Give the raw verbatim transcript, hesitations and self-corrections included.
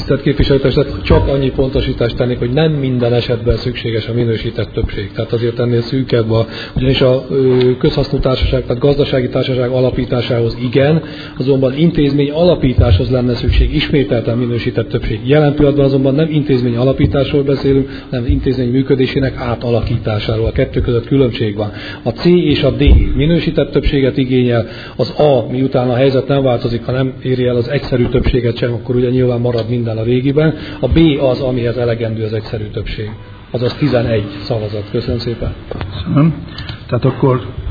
Tisztelt képviselőtestület, csak annyi pontosítást tennék, hogy nem minden esetben szükséges a minősített többség. Tehát azért ennél szűkebb a, ugyanis a közhasznú társaság, tehát gazdasági társaság alapításához igen, azonban intézmény alapításhoz lenne szükség ismételten minősített többség. Jelen pillanatban azonban nem intézmény alapításról beszélünk, hanem intézmény működésének átalakításáról. A kettő között különbség van. A C és a D minősített többséget igényel, az A, miután a helyzet nem változik, ha nem éri el az egyszerű többséget sem, akkor ugye nyilván marad minden a régiben. A B az, amihez elegendő az egyszerű többség. Azaz tizenegy szavazat. Köszönöm szépen. Köszönöm. Tehát akkor